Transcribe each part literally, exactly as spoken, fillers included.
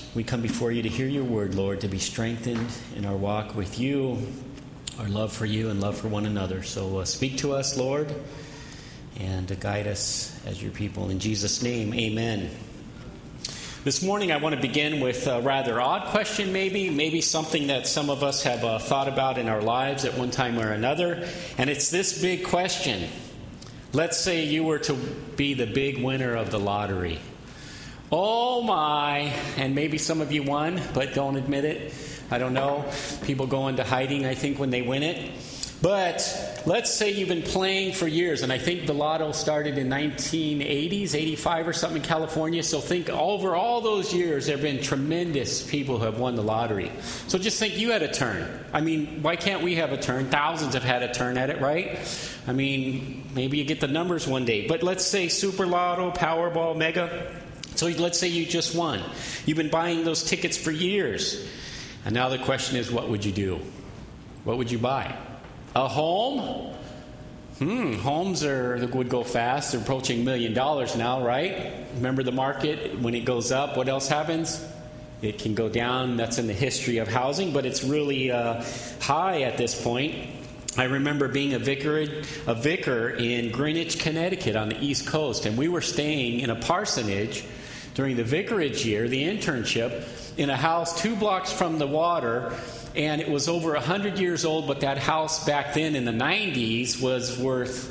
We come before you to hear your word, Lord, to be strengthened in our walk with you, our love for you and love for one another. So uh, speak to us, Lord, and uh, guide us as your people. In Jesus' name, amen. This morning I want to begin with a rather odd question, maybe. Maybe something that some of us have uh, thought about in our lives at one time or another. And it's this big question. Let's say you were to be the big winner of the lottery. Oh my, and maybe some of you won, but don't admit it. I don't know. People go into hiding, I think, when they win it. But let's say you've been playing for years, and I think the lotto started in nineteen eighties, eighty-five or something in California. So think over all those years, there have been tremendous people who have won the lottery. So just think you had a turn. I mean, why can't we have a turn? Thousands have had a turn at it, right? I mean, maybe you get the numbers one day. But let's say Super Lotto, Powerball, Mega. So let's say you just won. You've been buying those tickets for years. And now the question is, what would you do? What would you buy? A home? Hmm, homes are would go fast. They're approaching a million dollars now, right? Remember the market, when it goes up, what else happens? It can go down. That's in the history of housing, but it's really uh, high at this point. I remember being a vicar, a vicar in Greenwich, Connecticut on the East Coast, and we were staying in a parsonage during the vicarage year, the internship, in a house two blocks from the water. And it was over one hundred years old, but that house back then in the nineties was worth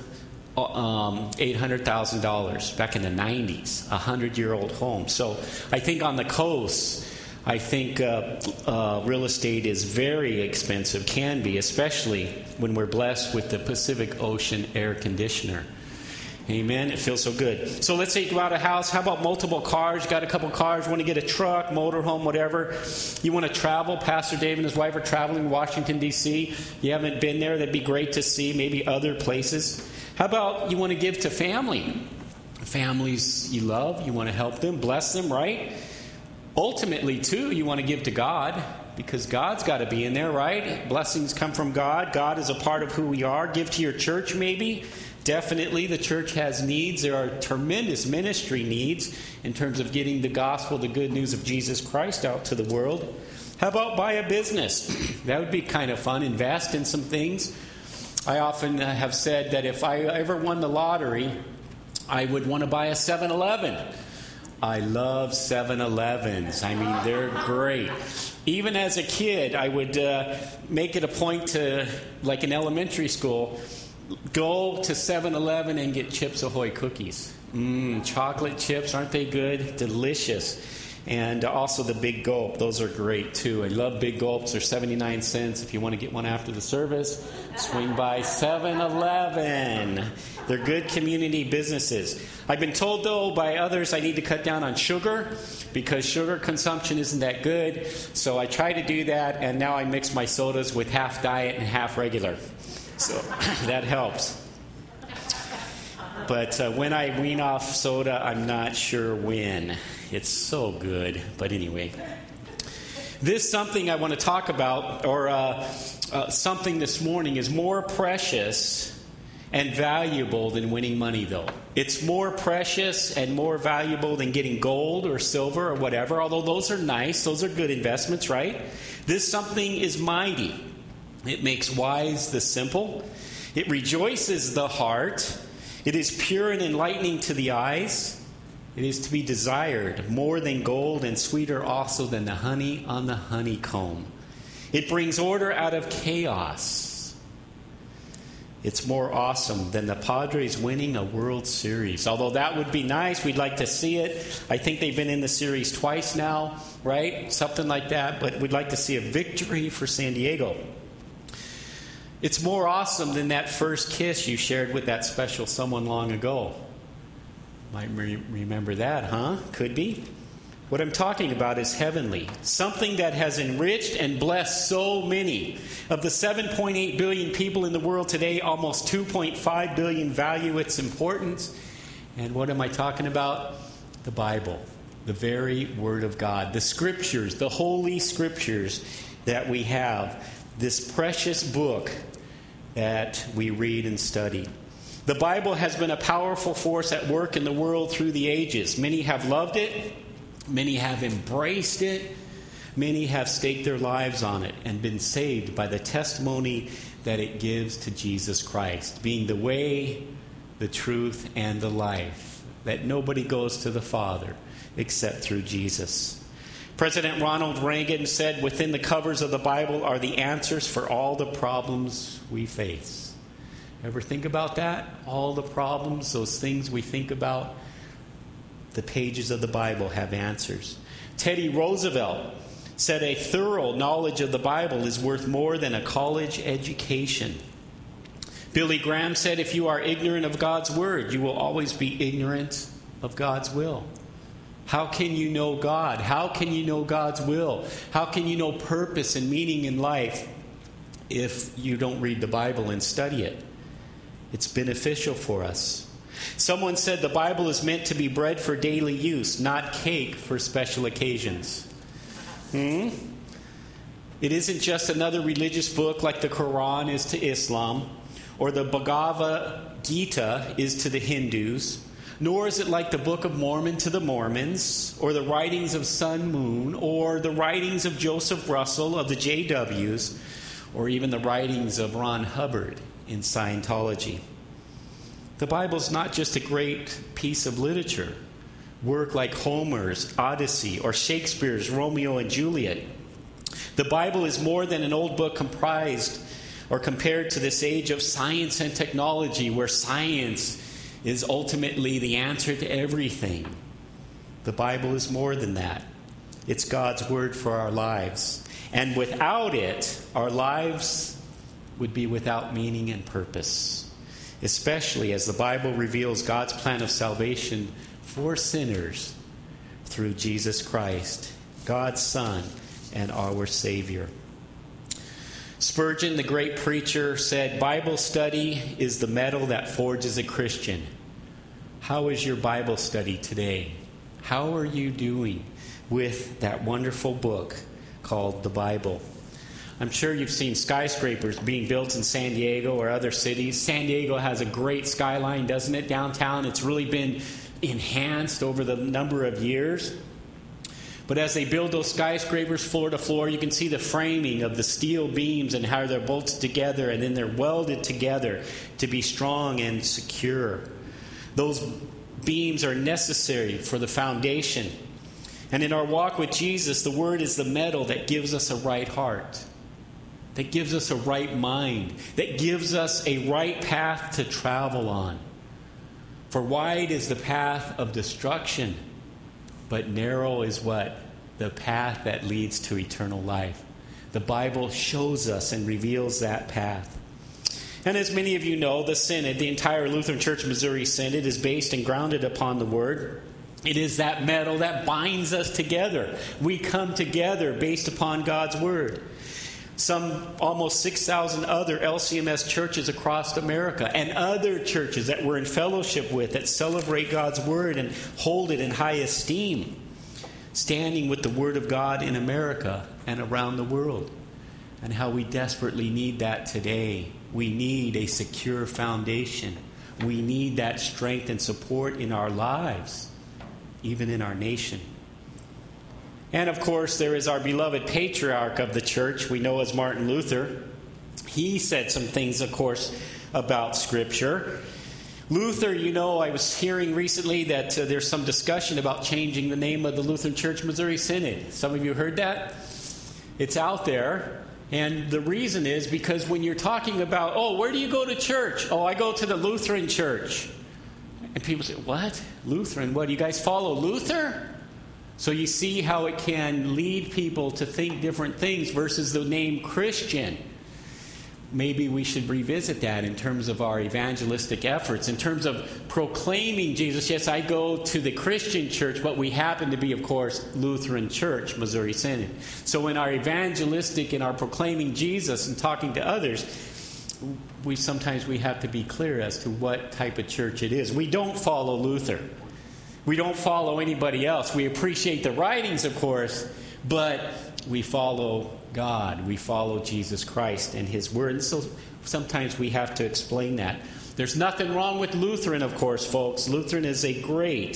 um, eight hundred thousand dollars. Back in the nineties, a one hundred-year-old home. So I think on the coast, I think uh, uh, real estate is very expensive, can be, especially when we're blessed with the Pacific Ocean air conditioner. Amen. It feels so good. So let's say you bought a house. How about multiple cars? You got a couple cars. Want to get a truck, motorhome, whatever. You want to travel. Pastor Dave and his wife are traveling to Washington, D C You haven't been there. That'd be great to see. Maybe other places. How about you want to give to family? Families you love. You want to help them, bless them, right? Ultimately, too, you want to give to God, because God's got to be in there, right? Blessings come from God. God is a part of who we are. Give to your church, maybe. Definitely, the church has needs. There are tremendous ministry needs in terms of getting the gospel, the good news of Jesus Christ out to the world. How about buy a business? That would be kind of fun. Invest in some things. I often have said that if I ever won the lottery, I would want to buy a seven eleven. I love seven elevens. I mean, they're great. Even as a kid, I would uh, make it a point to, like in elementary school, go to seven eleven and get Chips Ahoy cookies. Mmm, chocolate chips, aren't they good? Delicious. And also the Big Gulp. Those are great, too. I love Big Gulps. They're seventy-nine cents. If you want to get one after the service, swing by seven eleven. They're good community businesses. I've been told, though, by others I need to cut down on sugar because sugar consumption isn't that good. So I try to do that, and now I mix my sodas with half diet and half regular. So that helps. But uh, when I wean off soda, I'm not sure when. It's so good. But anyway, this something I want to talk about, or uh, uh, something this morning, is more precious and valuable than winning money, though. It's more precious and more valuable than getting gold or silver or whatever, although those are nice. Those are good investments, right? This something is mighty. It makes wise the simple. It rejoices the heart. It is pure and enlightening to the eyes. It is to be desired more than gold, and sweeter also than the honey on the honeycomb. It brings order out of chaos. It's more awesome than the Padres winning a World Series. Although that would be nice. We'd like to see it. I think they've been in the series twice now, right? Something like that. But we'd like to see a victory for San Diego. It's more awesome than that first kiss you shared with that special someone long ago. Might re- remember that, huh? Could be. What I'm talking about is heavenly. Something that has enriched and blessed so many. Of the seven point eight billion people in the world today, almost two point five billion value its importance. And what am I talking about? The Bible. The very Word of God. The Scriptures, the Holy Scriptures that we have. This precious book that we read and study. The Bible has been a powerful force at work in the world through the ages. Many have loved it, Many have embraced it. Many have staked their lives on it and been saved by the testimony that it gives to Jesus Christ, being the way, the truth, and the life, that nobody goes to the Father except through Jesus. President Ronald Reagan said, within the covers of the Bible are the answers for all the problems we face. Ever think about that? All the problems, those things we think about, the pages of the Bible have answers. Teddy Roosevelt said a thorough knowledge of the Bible is worth more than a college education. Billy Graham said, if you are ignorant of God's word, you will always be ignorant of God's will. How can you know God? How can you know God's will? How can you know purpose and meaning in life if you don't read the Bible and study it? It's beneficial for us. Someone said the Bible is meant to be bread for daily use, not cake for special occasions. Hmm? It isn't just another religious book like the Quran is to Islam, or the Bhagavad Gita is to the Hindus, nor is it like the Book of Mormon to the Mormons, or the writings of Sun Moon, or the writings of Joseph Russell of the J Ws, or even the writings of Ron Hubbard in Scientology. The Bible's not just a great piece of literature. Work like Homer's Odyssey or Shakespeare's Romeo and Juliet. The Bible is more than an old book comprised or compared to this age of science and technology, where science is ultimately the answer to everything. The Bible is more than that. It's God's word for our lives. And without it, our lives would be without meaning and purpose, especially as the Bible reveals God's plan of salvation for sinners through Jesus Christ, God's Son and our Savior. Spurgeon, the great preacher, said, Bible study is the metal that forges a Christian. How is your Bible study today? How are you doing with that wonderful book called the Bible? I'm sure you've seen skyscrapers being built in San Diego or other cities. San Diego has a great skyline, doesn't it, downtown? It's really been enhanced over the number of years. But as they build those skyscrapers floor to floor, you can see the framing of the steel beams and how they're bolted together, and then they're welded together to be strong and secure. Those beams are necessary for the foundation. And in our walk with Jesus, the Word is the metal that gives us a right heart, that gives us a right mind, that gives us a right path to travel on. For wide is the path of destruction, but narrow is what? The path that leads to eternal life. The Bible shows us and reveals that path. And as many of you know, the Synod, the entire Lutheran Church Missouri Synod, is based and grounded upon the Word. It is that metal that binds us together. We come together based upon God's Word. Some almost six thousand other L C M S churches across America and other churches that we're in fellowship with that celebrate God's Word and hold it in high esteem, standing with the Word of God in America and around the world. And how we desperately need that today. We need a secure foundation. We need that strength and support in our lives, even in our nation. And of course, there is our beloved patriarch of the church, we know as Martin Luther. He said some things, of course, about Scripture. Luther, you know, I was hearing recently that uh, there's some discussion about changing the name of the Lutheran Church Missouri Synod. Some of you heard that? It's out there. And the reason is because when you're talking about, oh, where do you go to church? Oh, I go to the Lutheran Church. And people say, what? Lutheran? What, do you guys follow Luther? So you see how it can lead people to think different things versus the name Christian. Maybe we should revisit that in terms of our evangelistic efforts, in terms of proclaiming Jesus. Yes, I go to the Christian church, but we happen to be, of course, Lutheran Church, Missouri Synod. So in our evangelistic and our proclaiming Jesus and talking to others, we sometimes we have to be clear as to what type of church it is. We don't follow Luther. We don't follow anybody else. We appreciate the writings, of course, but we follow God. We follow Jesus Christ and His Word. And so sometimes we have to explain that. There's nothing wrong with Lutheran, of course, folks. Lutheran is a great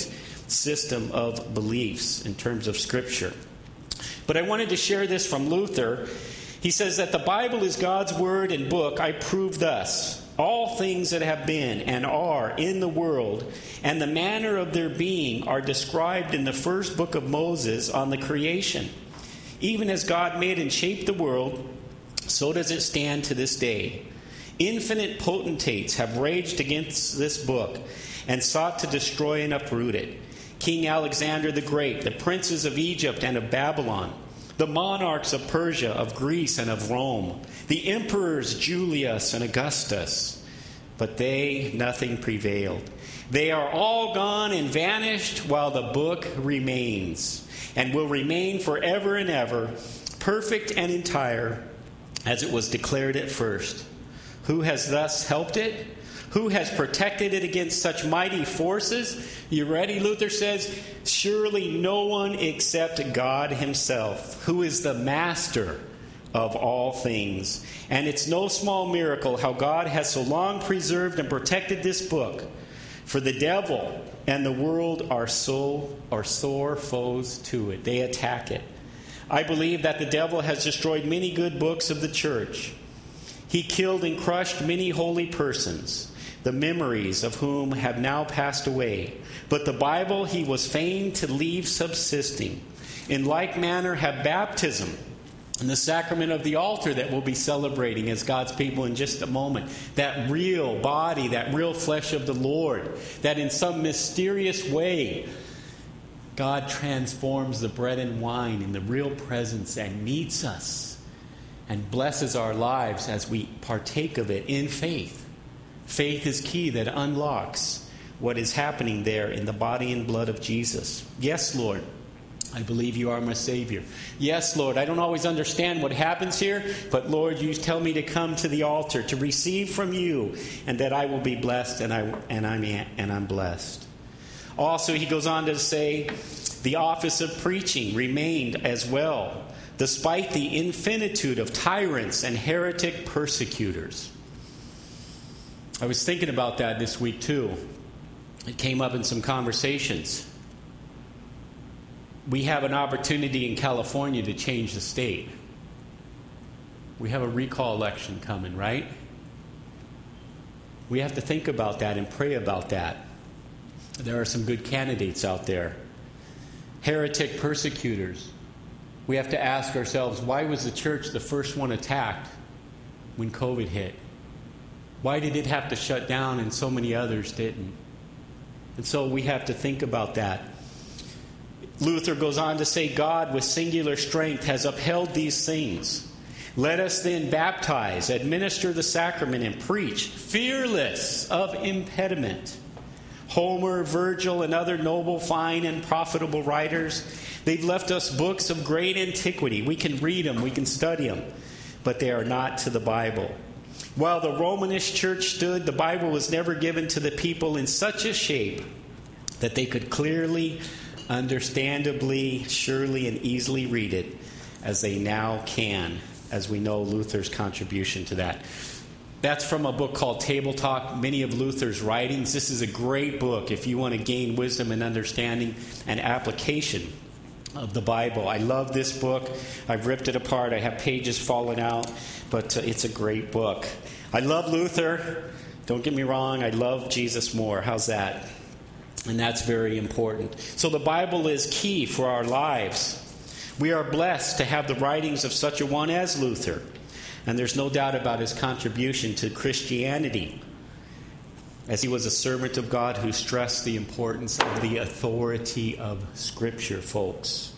system of beliefs in terms of Scripture. But I wanted to share this from Luther. He says that the Bible is God's word and book. I prove thus: all things that have been and are in the world and the manner of their being are described in the first book of Moses on the creation. Even as God made and shaped the world, so does it stand to this day. Infinite potentates have raged against this book and sought to destroy and uproot it. King Alexander the Great, the princes of Egypt and of Babylon, the monarchs of Persia, of Greece, and of Rome, the emperors Julius and Augustus, but they, nothing prevailed. They are all gone and vanished, while the book remains, and will remain forever and ever, perfect and entire, as it was declared at first. Who has thus helped it? Who has protected it against such mighty forces? You ready? Luther says, surely no one except God himself, who is the master of all things. And it's no small miracle how God has so long preserved and protected this book. For the devil and the world are so are sore foes to it. They attack it. I believe that the devil has destroyed many good books of the church. He killed and crushed many holy persons, the memories of whom have now passed away. But the Bible he was fain to leave subsisting. In like manner have baptism and the sacrament of the altar that we'll be celebrating as God's people in just a moment. That real body, that real flesh of the Lord, that in some mysterious way God transforms the bread and wine in the real presence and meets us and blesses our lives as we partake of it in faith. Faith is key that unlocks what is happening there in the body and blood of Jesus. Yes, Lord, I believe you are my Savior. Yes, Lord, I don't always understand what happens here, but Lord, you tell me to come to the altar to receive from you, and that I will be blessed, and I and I'm and I'm blessed. Also, he goes on to say, the office of preaching remained as well, despite the infinitude of tyrants and heretic persecutors. I was thinking about that this week too. It came up in some conversations. We have an opportunity in California to change the state. We have a recall election coming, right? We have to think about that and pray about that. There are some good candidates out there. Heretic persecutors. We have to ask ourselves, why was the church the first one attacked when COVID hit? Why did it have to shut down and so many others didn't? And so we have to think about that. Luther goes on to say, God with singular strength has upheld these things. Let us then baptize, administer the sacrament, and preach, fearless of impediment. Homer, Virgil, and other noble, fine, and profitable writers, they've left us books of great antiquity. We can read them, we can study them, but they are not to the Bible. While the Romanist church stood, the Bible was never given to the people in such a shape that they could clearly, understandably, surely, and easily read it as they now can, as we know Luther's contribution to that. That's from a book called Table Talk, many of Luther's writings. This is a great book if you want to gain wisdom and understanding and application of the Bible. I love this book. I've ripped it apart. I have pages falling out, but uh, it's a great book. I love Luther. Don't get me wrong. I love Jesus more. How's that? And that's very important. So the Bible is key for our lives. We are blessed to have the writings of such a one as Luther. And there's no doubt about his contribution to Christianity, as he was a servant of God who stressed the importance of the authority of Scripture, folks.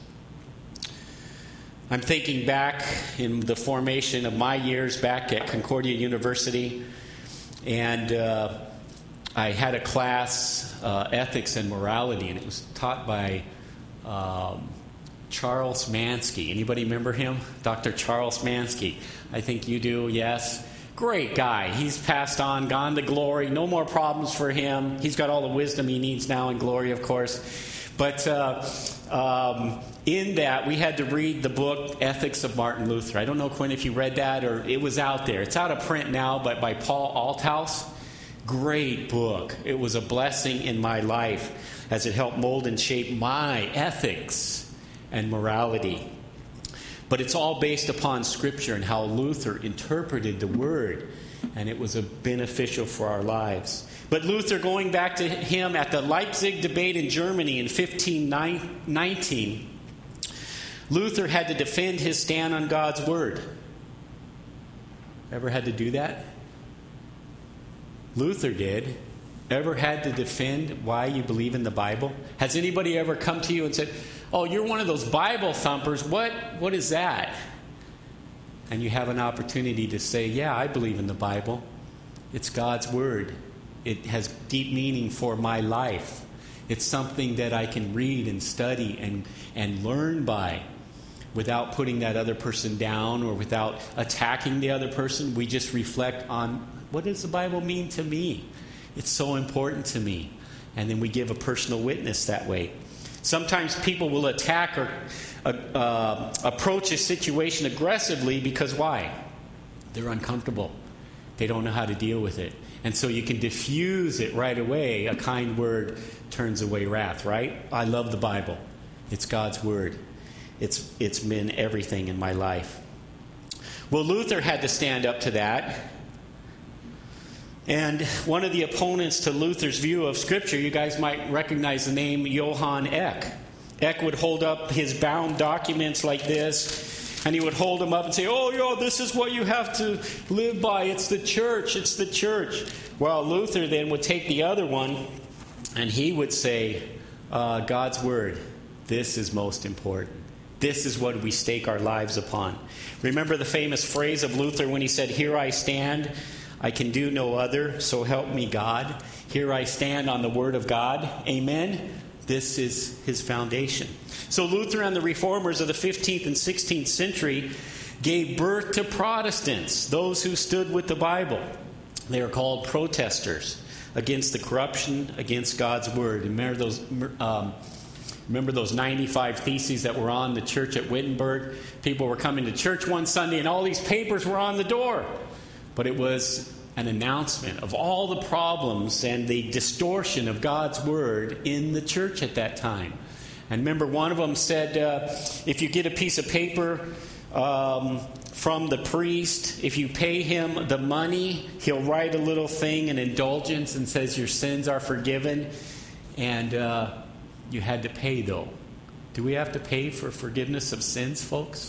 I'm thinking back in the formation of my years back at Concordia University, and uh, I had a class, uh, Ethics and Morality, and it was taught by um, Charles Mansky. Anybody remember him? Doctor Charles Mansky. I think you do, yes. Great guy. He's passed on, gone to glory. No more problems for him. He's got all the wisdom he needs now in glory, of course. But uh, um, in that, we had to read the book Ethics of Martin Luther. I don't know, Quinn, if you read that, or it was out there. It's out of print now, but by Paul Althaus. Great book. It was a blessing in my life. as it helped mold and shape my ethics and morality. But it's all based upon Scripture and how Luther interpreted the Word, and it was a beneficial for our lives. But Luther, going back to him at the Leipzig debate in Germany in fifteen nineteen, Luther had to defend his stand on God's Word. Ever had to do that? Luther did. Ever had to defend why you believe in the Bible? Has anybody ever come to you and said, "Oh, you're one of those Bible thumpers. What, what is that?" And you have an opportunity to say, "Yeah, I believe in the Bible. It's God's Word. It has deep meaning for my life. It's something that I can read and study and, and learn by without putting that other person down or without attacking the other person. We just reflect on, what does the Bible mean to me? It's so important to me." And then we give a personal witness that way. Sometimes people will attack or uh, uh, approach a situation aggressively because why? They're uncomfortable. They don't know how to deal with it. And so you can diffuse it right away. A kind word turns away wrath, right? I love the Bible. It's God's Word. It's it's been everything in my life. Well, Luther had to stand up to that. And one of the opponents to Luther's view of Scripture, you guys might recognize the name Johann Eck. Eck would hold up his bound documents like this, and he would hold them up and say, "Oh, yeah, this is what you have to live by. It's the church. It's the church." Well, Luther then would take the other one, and he would say, uh, God's Word, this is most important. This is what we stake our lives upon. Remember the famous phrase of Luther when he said, "Here I stand. I can do no other, so help me God. Here I stand on the Word of God." Amen? This is his foundation. So Luther and the reformers of the fifteenth and sixteenth century gave birth to Protestants, those who stood with the Bible. They are called protesters against the corruption, against God's Word. Remember those, um, remember those ninety-five theses that were on the church at Wittenberg? People were coming to church one Sunday and all these papers were on the door. But it was an announcement of all the problems and the distortion of God's Word in the church at that time. And remember, one of them said, uh, if you get a piece of paper um, from the priest, if you pay him the money, he'll write a little thing, an indulgence, and says your sins are forgiven. And uh, you had to pay, though. Do we have to pay for forgiveness of sins, folks?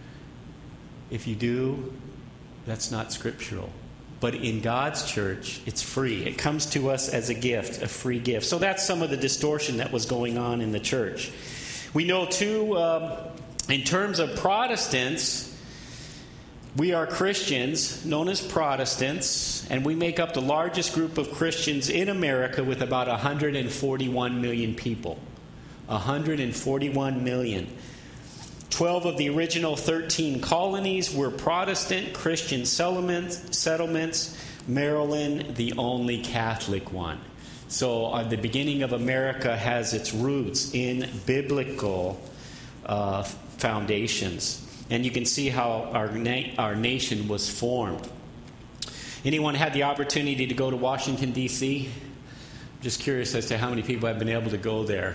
If you do, that's not scriptural. But in God's church, it's free. It comes to us as a gift, a free gift. So that's some of the distortion that was going on in the church. We know, too, um, in terms of Protestants, we are Christians, known as Protestants, and we make up the largest group of Christians in America with about one hundred forty-one million people. one hundred forty-one million. Twelve of the original thirteen colonies were Protestant Christian settlements, settlements. Maryland, the only Catholic one. So uh, the beginning of America has its roots in biblical uh, foundations. And you can see how our, na- our nation was formed. Anyone had the opportunity to go to Washington, D C? Just curious as to how many people have been able to go there.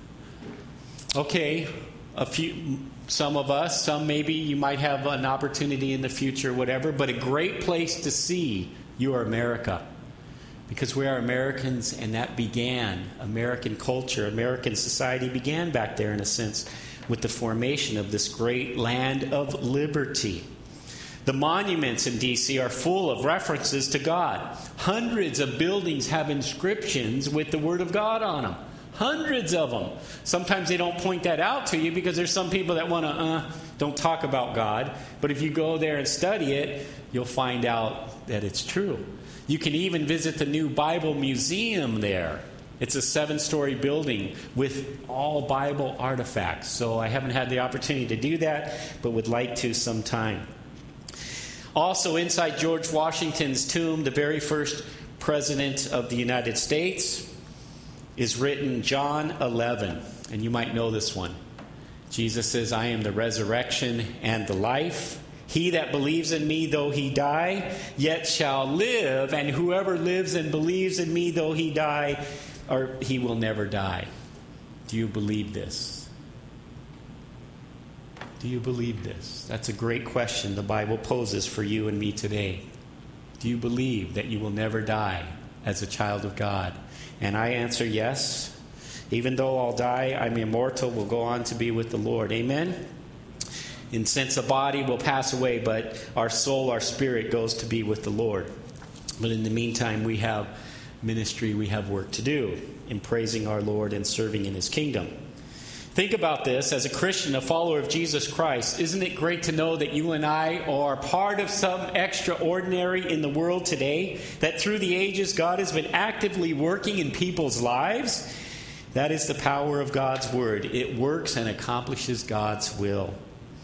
Okay, a few... Some of us, some maybe you might have an opportunity in the future, whatever, but a great place to see your America. Because we are Americans, and that began, American culture, American society began back there in a sense with the formation of this great land of liberty. The monuments in D C are full of references to God. Hundreds of buildings have inscriptions with the Word of God on them. Hundreds of them. Sometimes they don't point that out to you because there's some people that want to, uh, don't talk about God. But if you go there and study it, you'll find out that it's true. You can even visit the new Bible Museum there. It's a seven-story building with all Bible artifacts. So I haven't had the opportunity to do that, but would like to sometime. Also inside George Washington's tomb, the very first president of the United States, is written John eleven, and you might know this one. Jesus says, "I am the resurrection and the life. He that believes in me, though he die, yet shall live, and whoever lives and believes in me, though he die, or he will never die." Do you believe this? Do you believe this? That's a great question the Bible poses for you and me today. Do you believe that you will never die as a child of God? And I answer yes. Even though I'll die, I'm immortal, will go on to be with the Lord. Amen? And since the body will pass away, but our soul, our spirit goes to be with the Lord. But in the meantime, we have ministry, we have work to do in praising our Lord and serving in His kingdom. Think about this. As a Christian, a follower of Jesus Christ, isn't it great to know that you and I are part of something extraordinary in the world today? That through the ages, God has been actively working in people's lives? That is the power of God's Word. It works and accomplishes God's will.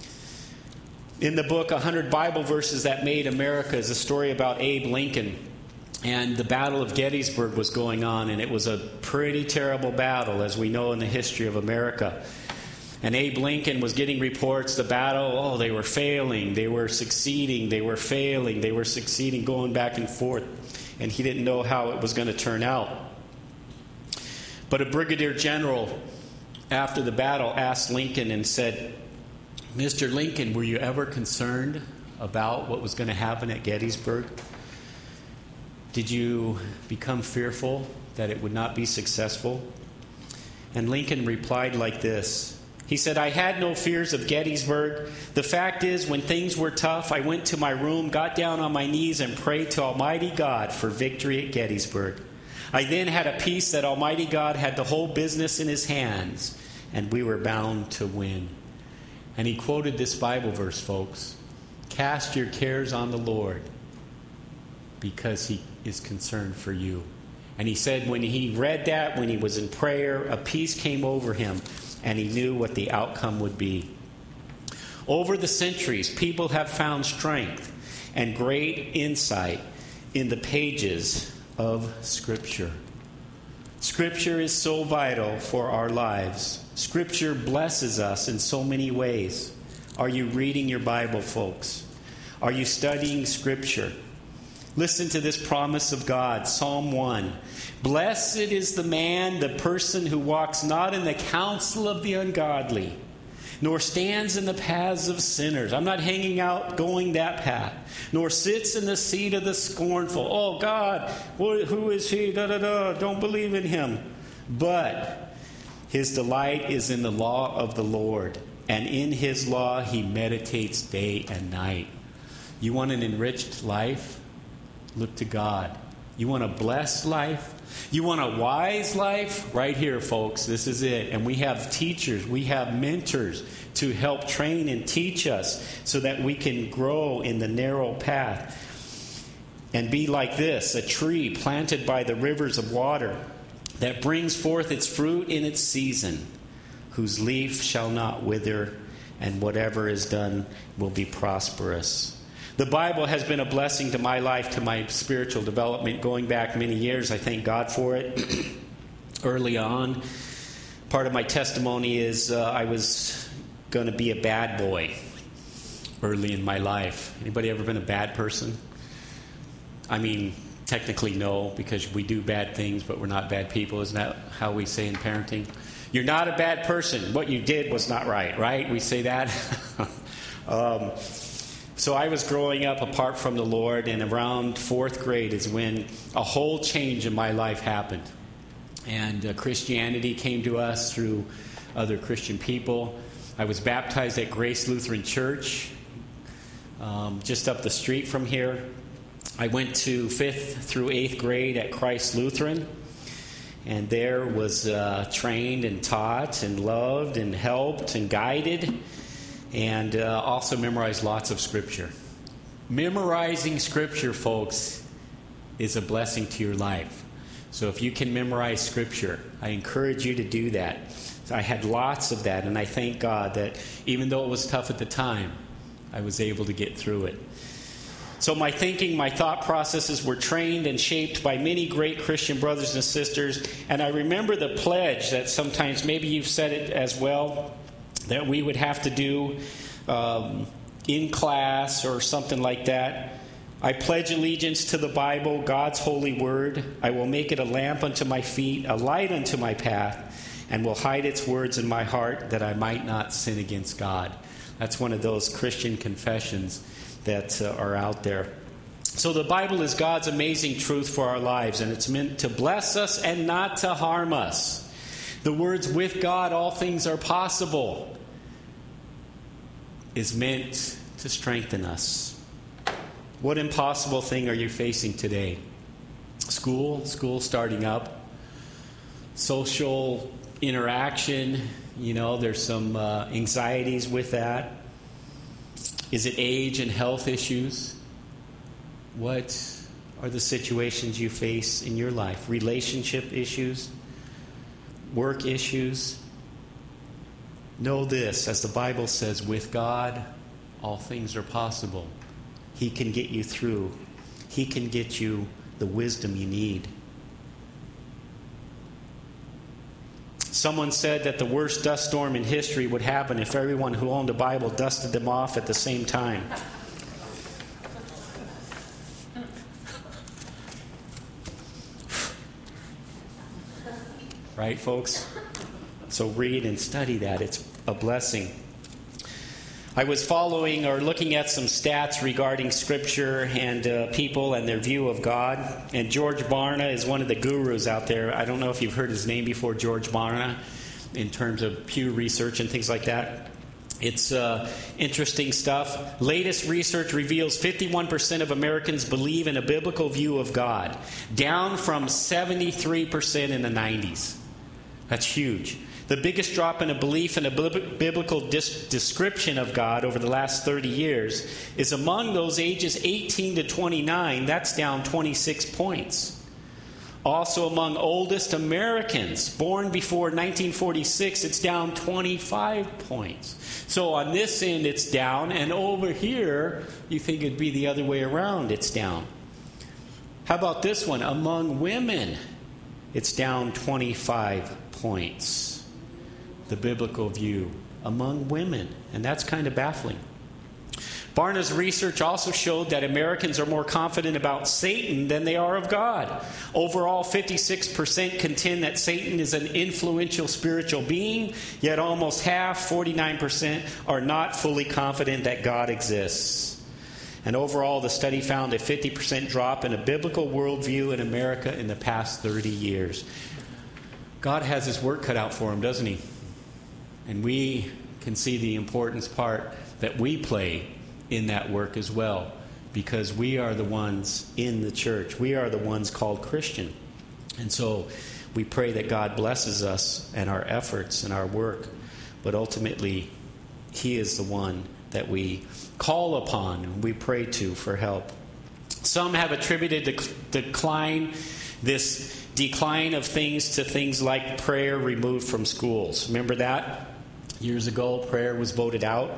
In the book, one hundred Bible Verses That Made America is a story about Abe Lincoln. And the Battle of Gettysburg was going on, and it was a pretty terrible battle, as we know in the history of America. And Abe Lincoln was getting reports, the battle, oh, they were failing, they were succeeding, they were failing, they were succeeding, going back and forth. And he didn't know how it was going to turn out. But a brigadier general, after the battle, asked Lincoln and said, Mister Lincoln, were you ever concerned about what was going to happen at Gettysburg? Did you become fearful that it would not be successful? And Lincoln replied like this. He said, I had no fears of Gettysburg. The fact is, when things were tough, I went to my room, got down on my knees, and prayed to Almighty God for victory at Gettysburg. I then had a peace that Almighty God had the whole business in His hands, and we were bound to win. And he quoted this Bible verse, folks. Cast your cares on the Lord, because He is concerned for you. And he said when he read that, when he was in prayer, a peace came over him, and he knew what the outcome would be. Over the centuries, people have found strength and great insight in the pages of Scripture. Scripture is so vital for our lives. Scripture blesses us in so many ways. Are you reading your Bible, folks? Are you studying Scripture? Listen to this promise of God, Psalm one. Blessed is the man, the person who walks not in the counsel of the ungodly, nor stands in the paths of sinners. I'm not hanging out going that path. Nor sits in the seat of the scornful. Oh, God, who is he? Da, da, da. Don't believe in him. But his delight is in the law of the Lord, and in His law he meditates day and night. You want an enriched life? Look to God. You want a blessed life? You want a wise life? Right here, folks. This is it. And we have teachers, we have mentors to help train and teach us so that we can grow in the narrow path and be like this, a tree planted by the rivers of water that brings forth its fruit in its season, whose leaf shall not wither, and whatever is done will be prosperous. The Bible has been a blessing to my life, to my spiritual development, going back many years. I thank God for it. Early on, part of my testimony is uh, I was going to be a bad boy early in my life. Anybody ever been a bad person? I mean, technically no, because we do bad things, but we're not bad people. Isn't that how we say in parenting? You're not a bad person. What you did was not right, right? We say that. um So I was growing up apart from the Lord, and around fourth grade is when a whole change in my life happened. And uh, Christianity came to us through other Christian people. I was baptized at Grace Lutheran Church, um, just up the street from here. I went to fifth through eighth grade at Christ Lutheran, and there was uh, trained and taught and loved and helped and guided. And uh, also memorized lots of Scripture. Memorizing Scripture, folks, is a blessing to your life. So if you can memorize Scripture, I encourage you to do that. So I had lots of that, and I thank God that even though it was tough at the time, I was able to get through it. So my thinking, my thought processes were trained and shaped by many great Christian brothers and sisters. And I remember the pledge that sometimes, maybe you've said it as well, that we would have to do um, in class or something like that. I pledge allegiance to the Bible, God's holy word. I will make it a lamp unto my feet, a light unto my path, and will hide its words in my heart that I might not sin against God. That's one of those Christian confessions that uh, are out there. So the Bible is God's amazing truth for our lives, and it's meant to bless us and not to harm us. The words, with God all things are possible, is meant to strengthen us. What impossible thing are you facing today? School, school starting up, social interaction, you know, there's some uh, anxieties with that. Is it age and health issues? What are the situations you face in your life? Relationship issues? Work issues? Know this, as the Bible says, with God, all things are possible. He can get you through. He can get you the wisdom you need. Someone said that the worst dust storm in history would happen if everyone who owned a Bible dusted them off at the same time. Right, folks? So read and study that. It's a blessing. I was following or looking at some stats regarding Scripture and uh, people and their view of God. And George Barna is one of the gurus out there. I don't know if you've heard his name before, George Barna, in terms of Pew Research and things like that. It's uh, interesting stuff. Latest research reveals fifty-one percent of Americans believe in a biblical view of God, down from seventy-three percent in the nineties. That's huge. The biggest drop in a belief in a biblical dis- description of God over the last thirty years is among those ages eighteen to twenty-nine. That's down twenty-six points. Also among oldest Americans born before nineteen forty-six, it's down twenty-five points. So on this end, it's down, and over here, you think it'd be the other way around, it's down. How about this one? Among women, it's down twenty-five points. The biblical view among women. And that's kind of baffling. Barna's research also showed that Americans are more confident about Satan than they are of God. Overall, fifty-six percent contend that Satan is an influential spiritual being, yet almost half, forty-nine percent, are not fully confident that God exists. And overall, the study found a fifty percent drop in a biblical worldview in America in the past thirty years. God has his work cut out for him, doesn't he? And we can see the importance part that we play in that work as well, because we are the ones in the church. We are the ones called Christian. And so we pray that God blesses us and our efforts and our work, but ultimately he is the one that we call upon and we pray to for help. Some have attributed the decline, this decline of things to things like prayer removed from schools. Remember that? Years ago, prayer was voted out.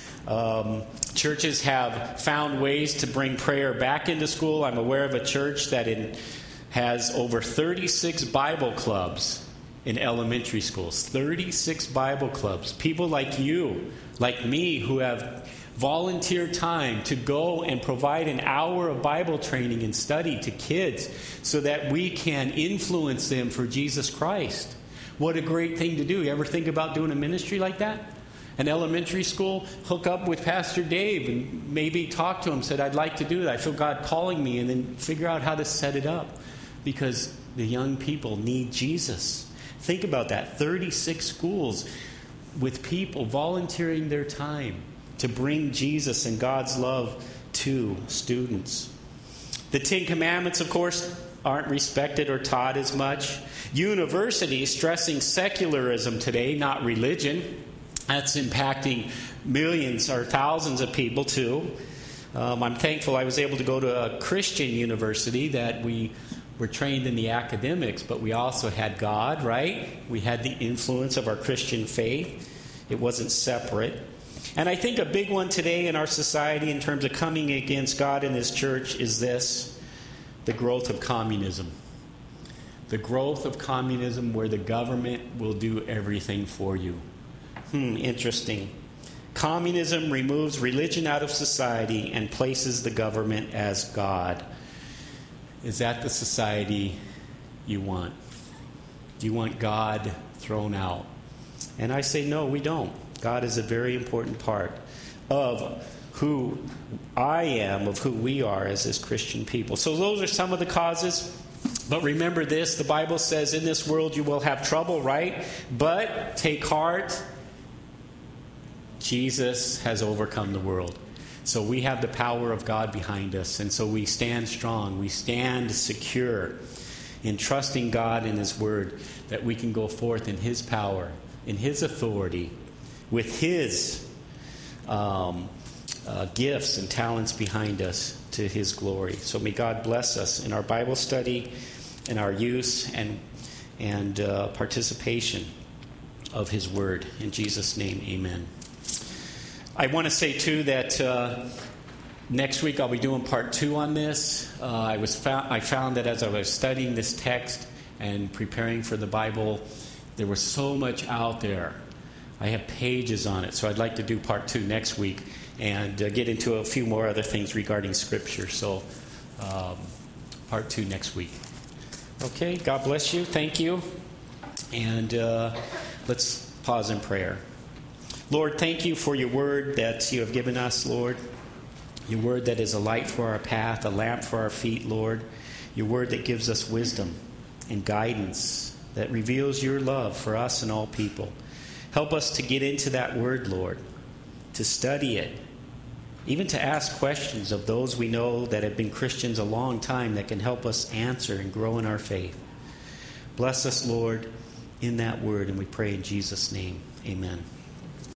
Um, churches have found ways to bring prayer back into school. I'm aware of a church that in, has over thirty-six Bible clubs in elementary schools. thirty-six Bible clubs. People like you, like me, who have volunteer time to go and provide an hour of Bible training and study to kids so that we can influence them for Jesus Christ. What a great thing to do. You ever think about doing a ministry like that? An elementary school, hook up with Pastor Dave and maybe talk to him, said, I'd like to do that. I feel God calling me, and then figure out how to set it up, because the young people need Jesus. Think about that. thirty-six schools with people volunteering their time to bring Jesus and God's love to students. The Ten Commandments, of course, aren't respected or taught as much. Universities stressing secularism today, not religion. That's impacting millions or thousands of people too. Um, I'm thankful I was able to go to a Christian university that we were trained in the academics, but we also had God, right? We had the influence of our Christian faith. It wasn't separate. And I think a big one today in our society in terms of coming against God and his church is this: the growth of communism. The growth of communism, where the government will do everything for you. Hmm, interesting. Communism removes religion out of society and places the government as God. Is that the society you want? Do you want God thrown out. And I say, no, we don't. God is a very important part of who I am, of who we are as this Christian people. So those are some of the causes. But remember this, the Bible says in this world you will have trouble, right? But take heart, Jesus has overcome the world. So we have the power of God behind us. And so we stand strong. We stand secure in trusting God in His Word, that we can go forth in His power, in His authority, with His um, uh, gifts and talents behind us to His glory. So may God bless us in our Bible study, in our use and, and uh, participation of His Word. In Jesus' name, amen. I want to say, too, that uh, next week I'll be doing part two on this. Uh, I was found, I found that as I was studying this text and preparing for the Bible, there was so much out there. I have pages on it, so I'd like to do part two next week and uh, get into a few more other things regarding Scripture. So um, part two next week. Okay, God bless you. Thank you. And uh, let's pause in prayer. Lord, thank you for your word that you have given us, Lord. Your word that is a light for our path, a lamp for our feet, Lord. Your word that gives us wisdom and guidance, that reveals your love for us and all people. Help us to get into that word, Lord, to study it, even to ask questions of those we know that have been Christians a long time that can help us answer and grow in our faith. Bless us, Lord, in that word, and we pray in Jesus' name. Amen.